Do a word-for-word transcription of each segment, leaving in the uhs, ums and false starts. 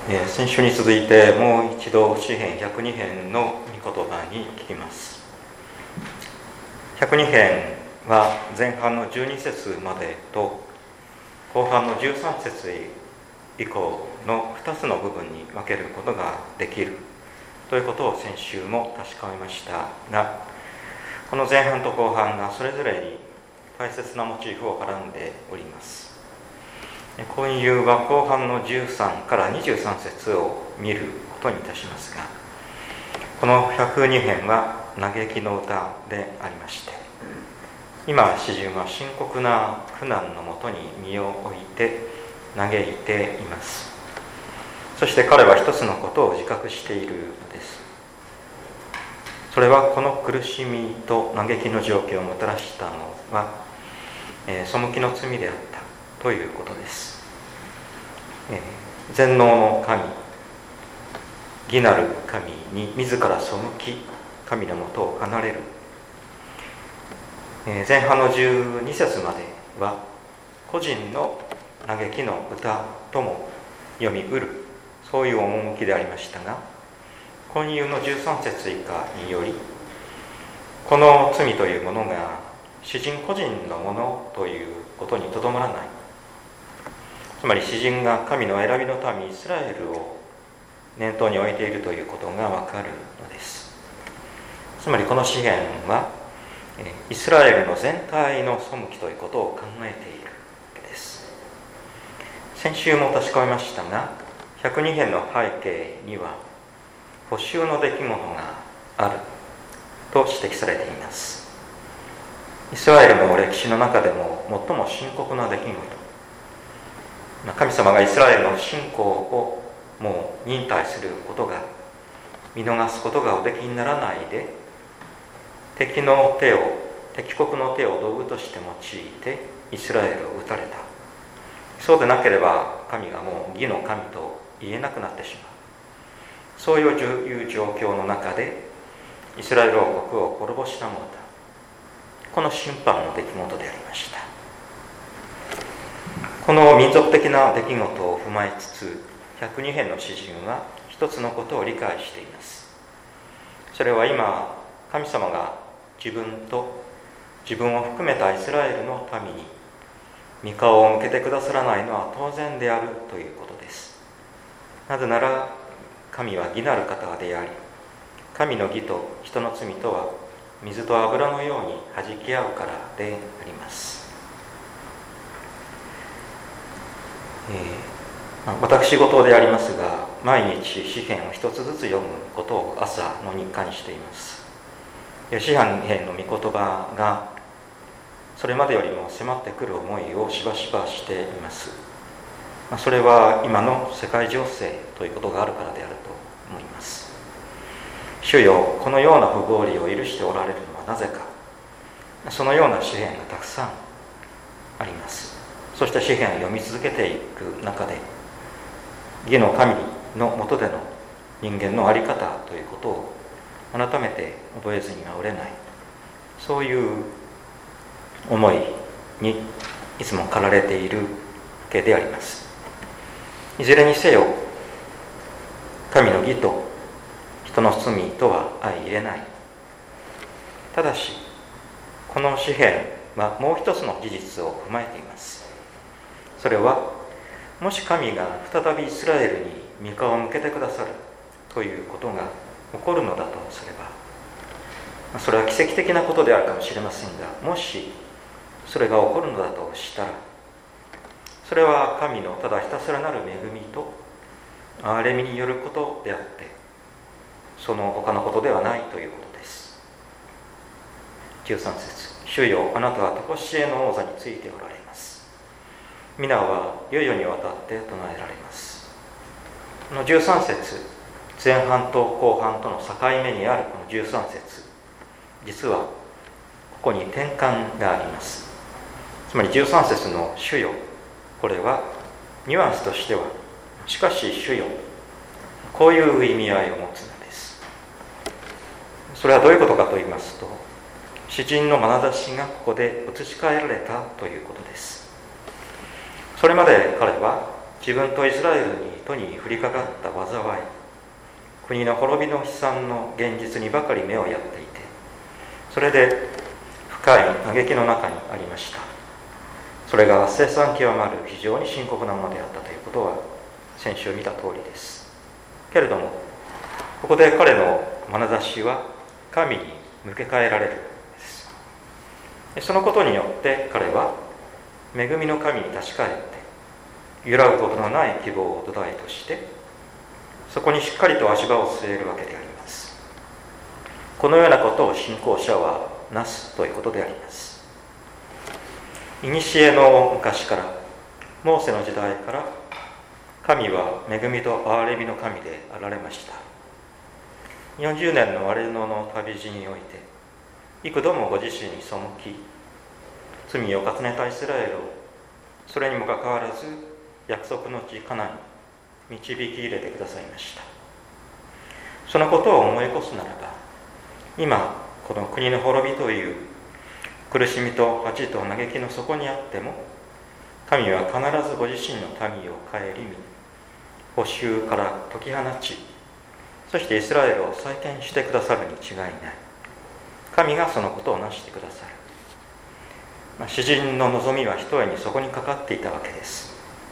えー、先週に続いてもう一度詩編ひゃくに編の御言葉に聞きます。ひゃくに編は前半のじゅうに節までと後半のじゅうさん節以降のふたつの部分に分けることができるということを先週も確かめましたが、この前半と後半がそれぞれに大切なモチーフをはらんでおります。今夕は後半のじゅうさんからにじゅうさん節を見ることにいたしますが、このひゃくに編は嘆きの歌でありまして、今詩人は深刻な苦難のもとに身を置いて嘆いています。そして彼は一つのことを自覚しているのです。それはこの苦しみと嘆きの状況をもたらしたのは、えー、背きの罪であったということです。えー、全能の神、義なる神に自ら背き、神のもとを離れる。えー、前半のじゅうに節までは個人の嘆きの歌とも読みうる、そういう趣でありましたが、今夕のじゅうさん節以下により、この罪というものが詩人個人のものということにとどまらない。つまり詩人が神の選びの民イスラエルを念頭に置いているということがわかるのです。つまりこの詩篇はイスラエルの全体の背きということを考えているわけです。先週も確かめましたが、ひゃくに編の背景には補修の出来事があると指摘されています。イスラエルの歴史の中でも最も深刻な出来事、神様がイスラエルの信仰をもう忍耐することが、見逃すことがおできにならないで、敵の手を敵国の手を道具として用いてイスラエルを討たれた。そうでなければ神がもう義の神と言えなくなってしまう。そういう状況の中でイスラエル王国を滅ぼしたものだ。この審判の出来事でありました。この民族的な出来事を踏まえつつ、ひゃくに編の詩人は一つのことを理解しています。それは今神様が自分と自分を含めたイスラエルの民に御顔を向けてくださらないのは当然であるということです。なぜなら神は義なる方であり、神の義と人の罪とは水と油のように弾き合うからであります。えー、私事でありますが、毎日詩篇を一つずつ読むことを朝の日課にしています。詩篇の御言葉がそれまでよりも迫ってくる思いをしばしばしています。それは今の世界情勢ということがあるからであると思います。主よ、このような不合理を許しておられるのはなぜか。そのような詩篇がたくさんあります。そして詩篇を読み続けていく中で、義の神の下での人間の在り方ということを改めて覚えずにはおれない、そういう思いにいつも駆られているわけであります。いずれにせよ、神の義と人の罪とは相入れない。ただし、この詩篇はもう一つの事実を踏まえています。それは、もし神が再びイスラエルに御顔を向けてくださるということが起こるのだとすれば、それは奇跡的なことであるかもしれませんが、もしそれが起こるのだとしたら、それは神のただひたすらなる恵みと憐れみによることであって、その他のことではないということです。じゅうさん節、主よ、あなたは常しえの王座についておられます。皆は世々にわたって唱えられます。このじゅうさん節、前半と後半との境目にあるこのじゅうさん節、実はここに転換があります。つまりじゅうさん節の主よ、これはニュアンスとしては、しかし主よ、こういう意味合いを持つのです。それはどういうことかと言いますと、詩人の眼差しがここで移し替えられたということです。それまで彼は自分とイスラエルにとに降りかかった災い、国の滅びの悲惨の現実にばかり目をやっていて、それで深い嘆きの中にありました。それが凄惨極まる非常に深刻なものであったということは先週見た通りです。けれどもここで彼の眼差しは神に向け替えられるのです。そのことによって彼は恵みの神に立ち返って揺らぐことのない希望を土台としてそこにしっかりと足場を据えるわけであります。このようなことを信仰者はなすということであります。いにしえの昔からモーセの時代から神は恵みと憐れみの神であられました。よんじゅうねんの荒れ野の旅路において幾度もご自身に背き罪を重ねたイスラエルをそれにもかかわらず約束の地カナンに導き入れてくださいました。そのことを思い起こすならば今この国の滅びという苦しみと恥と嘆きの底にあっても神は必ずご自身の民を顧み捕囚から解き放ちそしてイスラエルを再建してくださるに違いない。神がそのことをなしてくださる、まあ、詩人の望みはひとえにそこにかかっていたわけです。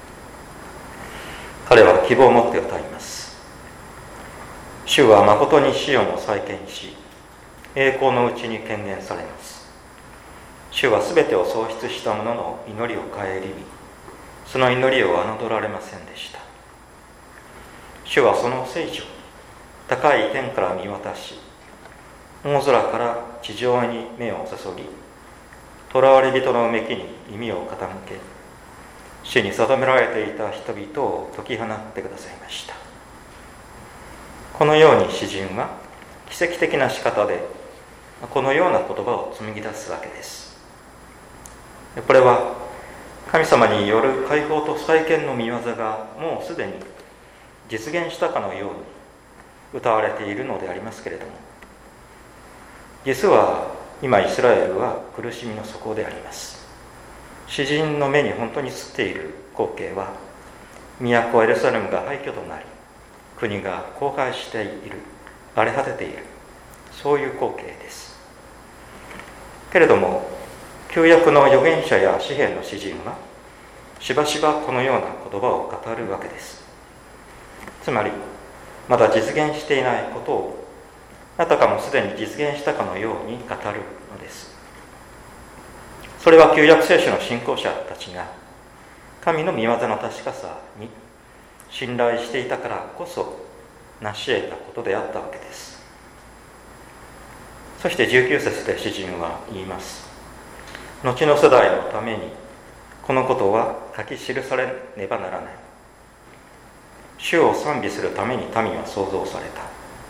彼は希望を持って歌います。主は誠にシオンを再建し栄光のうちに権限されます。主はすべてを創出した者の祈りを顧みその祈りを侮られませんでした。主はその聖女高い天から見渡し大空から地上に目を注ぎ囚われ人のうめきに耳を傾け主に定められていた人々を解き放ってくださいました。このように詩人は奇跡的な仕方でこのような言葉を紡ぎ出すわけです。これは神様による解放と再建の御業がもうすでに実現したかのように歌われているのでありますけれども、実は今イスラエルは苦しみの底であります。詩人の目に本当に映っている光景は都エルサレムが廃墟となり国が荒廃している、荒れ果てている、そういう光景です。けれども旧約の預言者や詩篇の詩人はしばしばこのような言葉を語るわけです。つまりまだ実現していないことをあたかもすでに実現したかのように語るのです。それは旧約聖書の信仰者たちが神の御業の確かさに信頼していたからこそ成し得たことであったわけです。そしてじゅうきゅう節で詩人は言います。後の世代のためにこのことは書き記されねばならない。主を賛美するために民は創造された。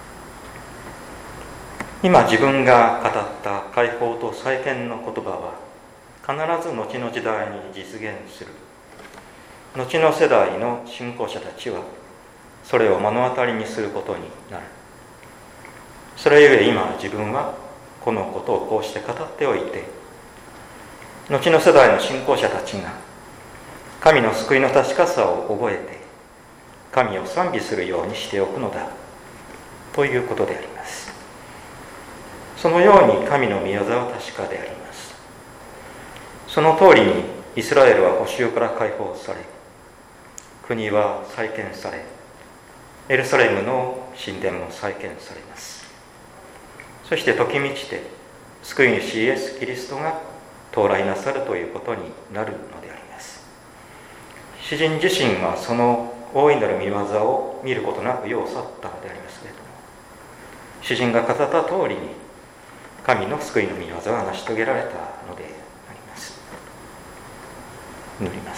今自分が語った解放と再建の言葉は必ず後の時代に実現する。後の世代の信仰者たちはそれを目の当たりにすることになる。それゆえ今自分はこのことをこうして語っておいて、後の世代の信仰者たちが神の救いの確かさを覚えて神を賛美するようにしておくのだということであります。そのように神の御業は確かであります。その通りにイスラエルは捕囚から解放され、国は再建され、エルサレムの神殿も再建されます。そして時満ちて救い主イエス・キリストが到来なさるということになるのであります。詩人自身はその大いなる御業を見ることなく世を去ったのでありますけれども、詩人が語った通りに神の救いの御業は成し遂げられたのであります。祈ります。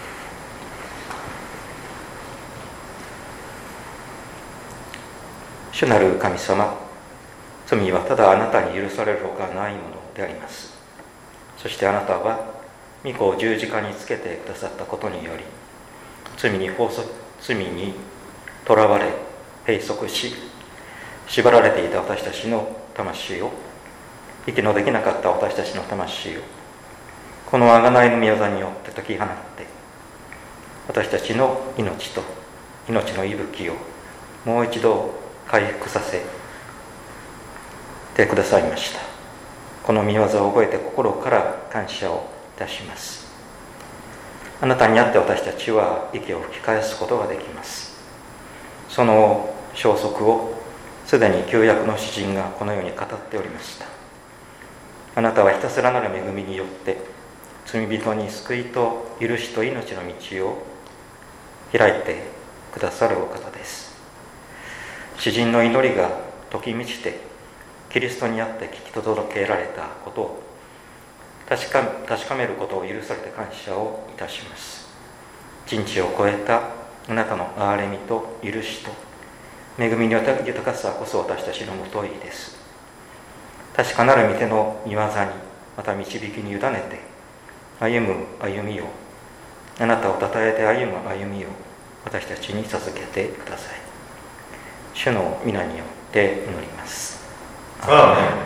主なる神様、罪はただあなたに許されるほかないものであります。そしてあなたは御子を十字架につけてくださったことにより、罪に法則罪にとらわれ閉塞し縛られていた私たちの魂を、息のできなかった私たちの魂をこの贖いの御業によって解き放って、 私たちの命と命の息吹をもう一度回復させてくださいました。この御業を覚えて心から感謝をいたします。あなたにあって私たちは息を吹き返すことができます。その消息をすでに旧約の詩人がこのように語っておりました。あなたはひたすらなる恵みによって罪人に救いと許しと命の道を開いてくださるお方です。詩人の祈りが時満ちてキリストにあって聞き届けられたことを確か、確かめることを許されて感謝をいたします。人知を超えたあなたの憐れみと許しと恵みの豊かさこそ私たちのもといです。確かなる御手の御業にまた導きに委ねて歩む歩みを、あなたをたたえて歩む歩みを私たちに授けてください。主の皆によって祈ります。 アーメン。